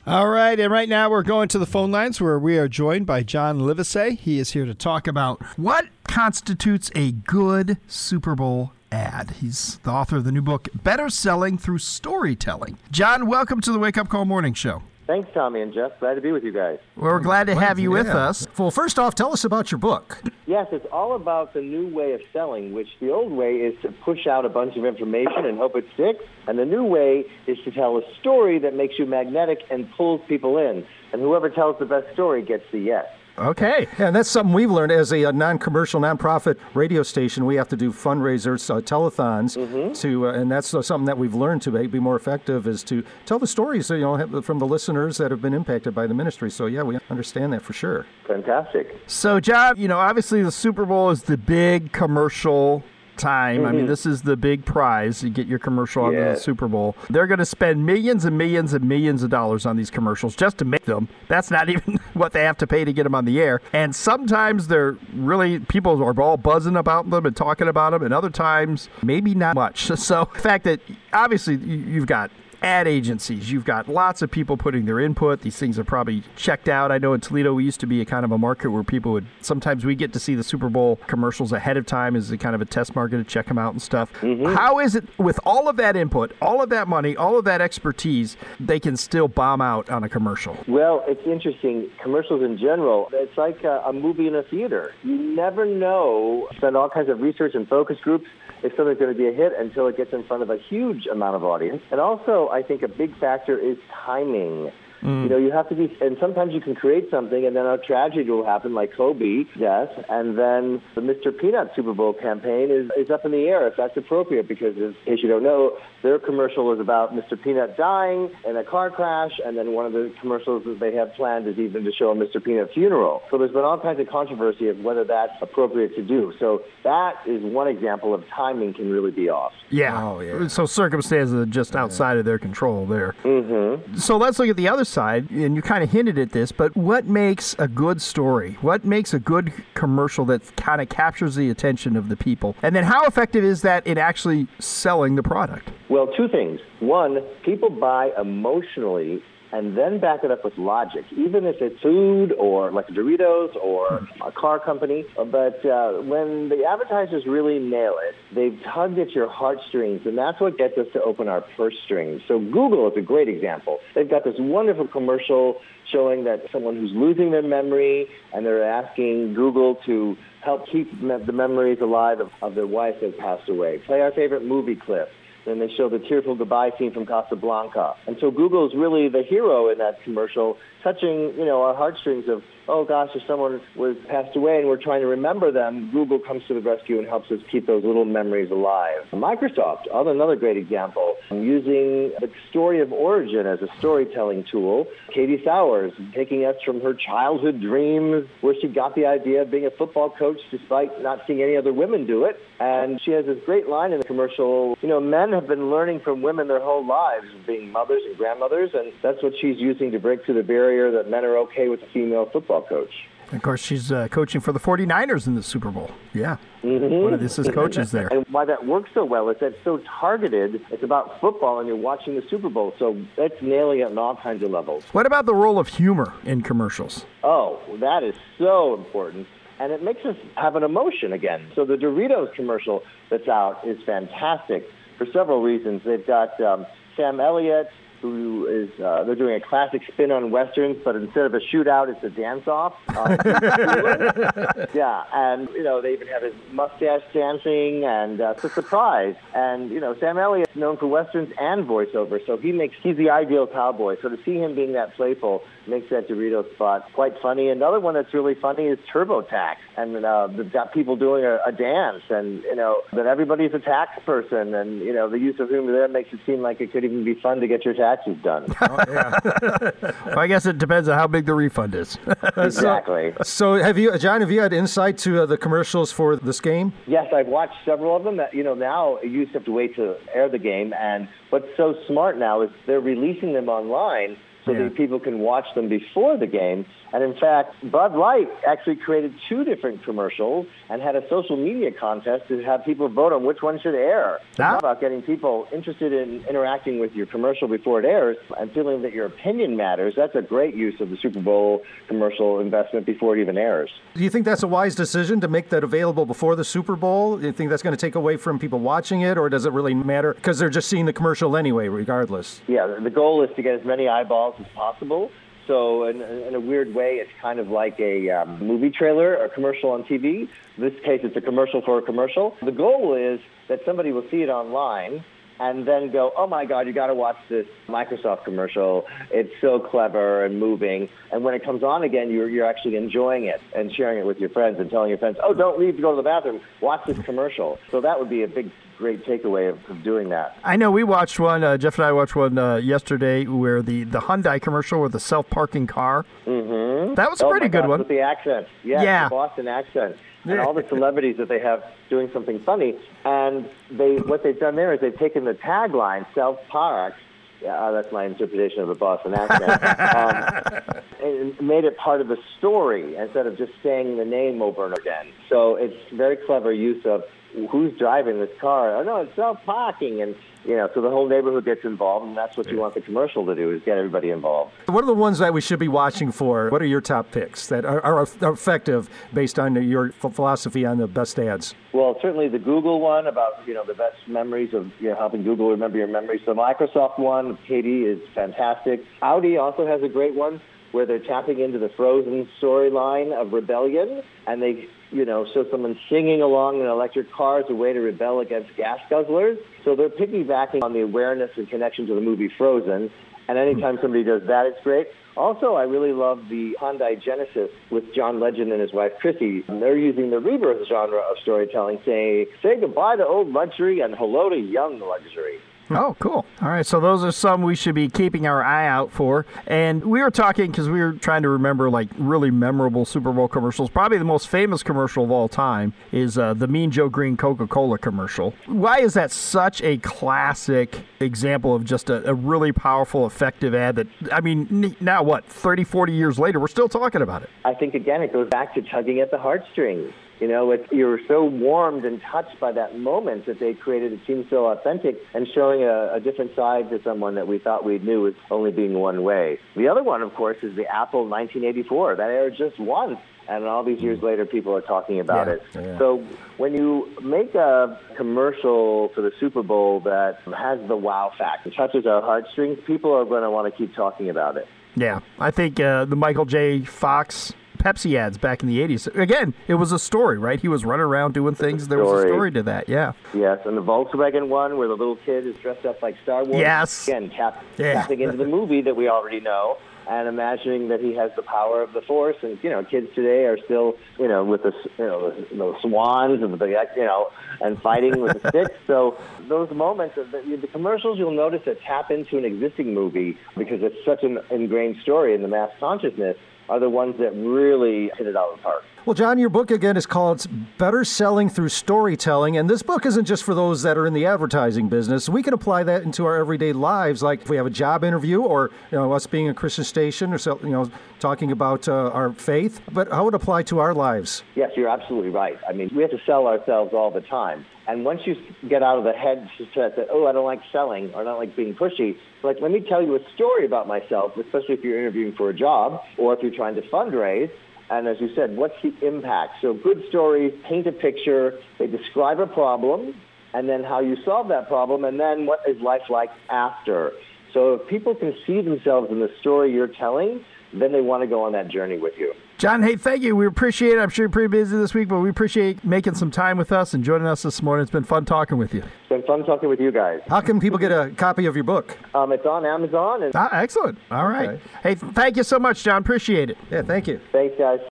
All right, and right now we're going to the phone lines where we are joined by John Livesay. He is here to talk about what constitutes a good Super Bowl ad. He's the author of the new book, Better Selling Through Storytelling. John, welcome to the Wake Up Call Morning Show. Thanks, Tommy and Jeff. Glad to be with you guys. Well, we're glad to have you with us. Well, first off, tell us about your book. Yes, it's all about the new way of selling, which the old way is to push out a bunch of information and hope it sticks. And the new way is to tell a story that makes you magnetic and pulls people in. And whoever tells the best story gets the yes. Okay. Yeah, and that's something we've learned as a non-commercial, nonprofit radio station. We have to do fundraisers, telethons, and that's something that we've learned to be more effective is to tell the stories, from the listeners that have been impacted by the ministry. So, yeah, we understand that for sure. Fantastic. So, John, obviously the Super Bowl is the big commercial time. I mean, this is the big prize. You get your commercial on the Super Bowl. They're going to spend millions and millions and millions of dollars on these commercials just to make them. That's not even what they have to pay to get them on the air. And sometimes people are all buzzing about them and talking about them, and other times maybe not much. So the fact that obviously you've got ad agencies, you've got lots of people putting their input. These things are probably checked out. I know in Toledo we used to be a kind of a market where sometimes we get to see the Super Bowl commercials ahead of time as a kind of a test market to check them out and stuff. How is it with all of that input, all of that money, all of that expertise, they can still bomb out on a commercial? Well, it's interesting. Commercials in general, it's like a movie in a theater. You never know. Spend all kinds of research and focus groups if something's going to be a hit until it gets in front of a huge amount of audience. And also, I think a big factor is timing. You have to be, and sometimes you can create something and then a tragedy will happen, like Kobe's death, and then the Mr. Peanut Super Bowl campaign is up in the air if that's appropriate, because in case you don't know, their commercial is about Mr. Peanut dying in a car crash, and then one of the commercials that they have planned is even to show a Mr. Peanut funeral. So there's been all kinds of controversy of whether that's appropriate to do. So that is one example of timing can really be off. Yeah. So circumstances are just outside of their control there. So let's look at the other side, and you kind of hinted at this, but what makes a good story? What makes a good commercial that kind of captures the attention of the people? And then how effective is that in actually selling the product? Well, two things. One, people buy emotionally and then back it up with logic, even if it's food or like Doritos or a car company. But when the advertisers really nail it, they've tugged at your heartstrings, and that's what gets us to open our purse strings. So Google is a great example. They've got this wonderful commercial showing that someone who's losing their memory, and they're asking Google to help keep the memories alive of their wife that passed away. Play our favorite movie clip. Then they show the tearful goodbye scene from Casablanca. And so Google is really the hero in that commercial, touching, our heartstrings of, oh gosh, if someone was passed away and we're trying to remember them, Google comes to the rescue and helps us keep those little memories alive. Microsoft, another great example, using the story of origin as a storytelling tool. Katie Sowers taking us from her childhood dreams, where she got the idea of being a football coach despite not seeing any other women do it. And she has this great line in the commercial, men have been learning from women their whole lives, being mothers and grandmothers, and that's what she's using to break through the barrier that men are okay with a female football coach. Of course, she's coaching for the 49ers in the Super Bowl. Yeah. One of this is coaches there. And why that works so well is that it's so targeted. It's about football, and you're watching the Super Bowl. So that's nailing it on all kinds of levels. What about the role of humor in commercials? Oh, that is so important. And it makes us have an emotion again. So the Doritos commercial that's out is fantastic for several reasons. They've got Sam Elliott, who is, they're doing a classic spin on Westerns, but instead of a shootout, it's a dance-off. Yeah, and, they even have his mustache dancing, and it's a surprise. And, Sam Elliott's known for Westerns and voiceover, so he's the ideal cowboy. So to see him being that playful makes that Doritos spot quite funny. Another one that's really funny is TurboTax. And they've got people doing a dance, and, that everybody's a tax person, and, the use of humor there makes it seem like it could even be fun to get your taxes done. Oh, yeah. Well, I guess it depends on how big the refund is. Exactly. So John, have you had insight to the commercials for this game? Yes, I've watched several of them. That, now you used to have to wait to air the game, and what's so smart now is they're releasing them online. so that people can watch them before the game. And in fact, Bud Light actually created 2 different commercials and had a social media contest to have people vote on which one should air. It's about getting people interested in interacting with your commercial before it airs and feeling that your opinion matters. That's a great use of the Super Bowl commercial investment before it even airs. Do you think that's a wise decision to make that available before the Super Bowl? Do you think that's going to take away from people watching it, or does it really matter because they're just seeing the commercial anyway, regardless? Yeah, the goal is to get as many eyeballs as possible. So in a weird way, it's kind of like a movie trailer or commercial on TV. In this case, it's a commercial for a commercial. The goal is that somebody will see it online and then go, oh, my God, you got to watch this Microsoft commercial. It's so clever and moving. And when it comes on again, you're actually enjoying it and sharing it with your friends and telling your friends, oh, don't leave to go to the bathroom. Watch this commercial. So that would be a great takeaway of doing that. I know we watched one, Jeff and I watched one yesterday where the Hyundai commercial with the self-parking car. Mm-hmm. That was a pretty good one. With the accent. Yeah. The Boston accent. And all the celebrities that they have doing something funny. And what they've done there is they've taken the tagline, self-park, that's my interpretation of the Boston accent, and made it part of the story instead of just saying the name over and over again. So it's very clever use of who's driving this car. Oh, no, it's self-parking. And, so the whole neighborhood gets involved, and that's what you want the commercial to do, is get everybody involved. What are the ones that we should be watching for? What are your top picks that are effective based on your philosophy on the best ads? Well, certainly the Google one about, the best memories of, helping Google remember your memories. The Microsoft one, Katie, is fantastic. Audi also has a great one where they're tapping into the Frozen storyline of rebellion, and they show someone singing along in an electric car as a way to rebel against gas guzzlers. So they're piggybacking on the awareness and connection to the movie Frozen. And anytime somebody does that, it's great. Also, I really love the Hyundai Genesis with John Legend and his wife, Chrissy. They're using the rebirth genre of storytelling, saying, say goodbye to old luxury and hello to young luxury. Oh, cool. All right, so those are some we should be keeping our eye out for. And we were talking, because we were trying to remember, really memorable Super Bowl commercials. Probably the most famous commercial of all time is the Mean Joe Green Coca-Cola commercial. Why is that such a classic example of just a really powerful, effective ad that, now 30, 40 years later, we're still talking about it? I think, again, it goes back to tugging at the heartstrings. You're so warmed and touched by that moment that they created. It seems so authentic and showing a different side to someone that we thought we knew was only being one way. The other one, of course, is the Apple 1984. That aired just once. And all these years later, people are talking about it. Yeah. So when you make a commercial for the Super Bowl that has the wow factor, touches our heartstrings, people are going to want to keep talking about it. Yeah, I think the Michael J. Fox Pepsi ads back in the 80s. Again, it was a story, right? He was running around doing things. There was a story to that, yeah. Yes, and the Volkswagen one where the little kid is dressed up like Star Wars. Yes. Again, tapping into the movie that we already know and imagining that he has the power of the Force. And, kids today are still, with the swans and and fighting with the sticks. So those moments, the commercials you'll notice that tap into an existing movie because it's such an ingrained story in the mass consciousness are the ones that really hit it out of the park. Well, John, your book, again, is called Better Selling Through Storytelling, and this book isn't just for those that are in the advertising business. We can apply that into our everyday lives, like if we have a job interview or, us being a Christian station or, talking about our faith, but how would it apply to our lives? Yes, you're absolutely right. We have to sell ourselves all the time. And once you get out of the head that, I don't like selling or I don't like being pushy, let me tell you a story about myself, especially if you're interviewing for a job or if you're trying to fundraise. And as you said, what's the impact? So good stories paint a picture, they describe a problem, and then how you solve that problem, and then what is life like after. So if people can see themselves in the story you're telling, then they want to go on that journey with you. John, hey, thank you. We appreciate it. I'm sure you're pretty busy this week, but we appreciate making some time with us and joining us this morning. It's been fun talking with you. It's been fun talking with you guys. How can people get a copy of your book? It's on Amazon. Excellent. All right. Okay. Hey, thank you so much, John. Appreciate it. Yeah, thank you. Thanks, guys.